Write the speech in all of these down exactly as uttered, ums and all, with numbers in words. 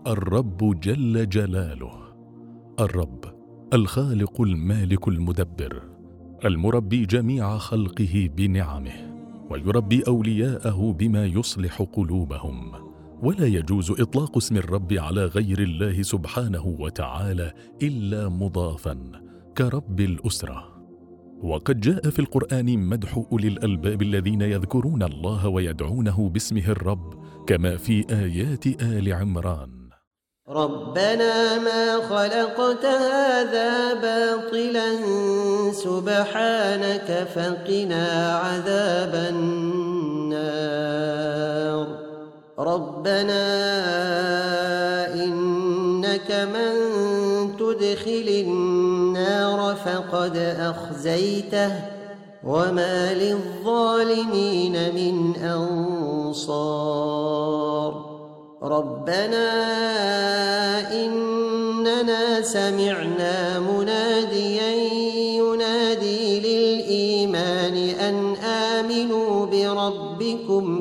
الرب جل جلاله. الرب الخالق المالك المدبر، المربي جميع خلقه بنعمه، ويربي أولياءه بما يصلح قلوبهم. ولا يجوز إطلاق اسم الرب على غير الله سبحانه وتعالى إلا مضافا، كرب الأسرة. وقد جاء في القرآن مدح أولي الألباب الذين يذكرون الله ويدعونه باسمه الرب، كما في آيات آل عمران: ربنا ما خلقت هذا باطلا سبحانك فقنا عذاب النار. ربنا إنك من تدخل النار فقد أخزيته وما للظالمين من أنصار. ربنا إننا سمعنا مناديا ينادي للإيمان أن آمنوا بربكم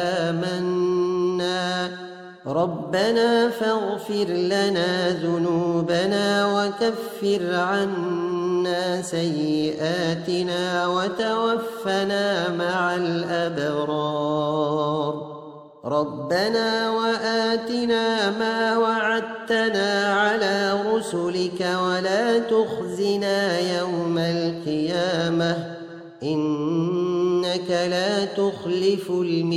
فآمنا. ربنا فاغفر لنا ذنوبنا وكفر عنا سيئاتنا وتوفنا مع الأبرار. ربنا وآتنا ما وعدتنا على رسلك ولا تخزنا يوم القيامة إنك لا تخلف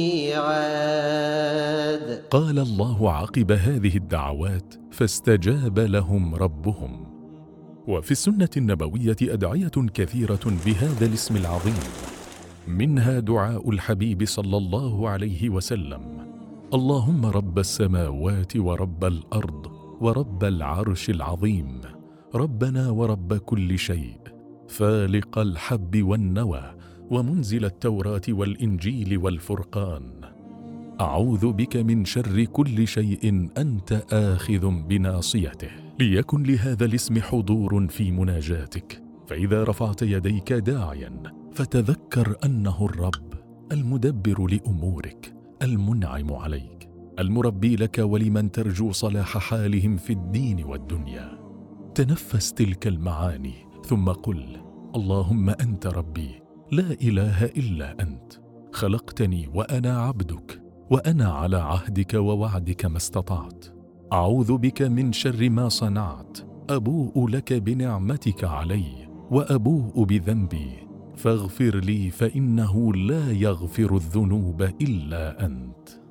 الميعاد. قال الله عقب هذه الدعوات: فاستجاب لهم ربهم. وفي السنة النبوية أدعية كثيرة بهذا الاسم العظيم، منها دعاء الحبيب صلى الله عليه وسلم: اللهم رب السماوات ورب الأرض ورب العرش العظيم، ربنا ورب كل شيء، فالق الحب والنوى ومنزل التوراة والإنجيل والفرقان، أعوذ بك من شر كل شيء أنت آخذ بناصيته. ليكن لهذا الاسم حضور في مناجاتك، فإذا رفعت يديك داعيا فتذكر أنه الرب المدبر لأمورك، المنعم عليك، المربي لك ولمن ترجو صلاح حالهم في الدين والدنيا. تنفس تلك المعاني ثم قل: اللهم أنت ربي، لا إله إلا أنت، خلقتني وأنا عبدك، وأنا على عهدك ووعدك ما استطعت، أعوذ بك من شر ما صنعت، أبوء لك بنعمتك علي وأبوء بذنبي، فاغفر لي فإنه لا يغفر الذنوب إلا أنت.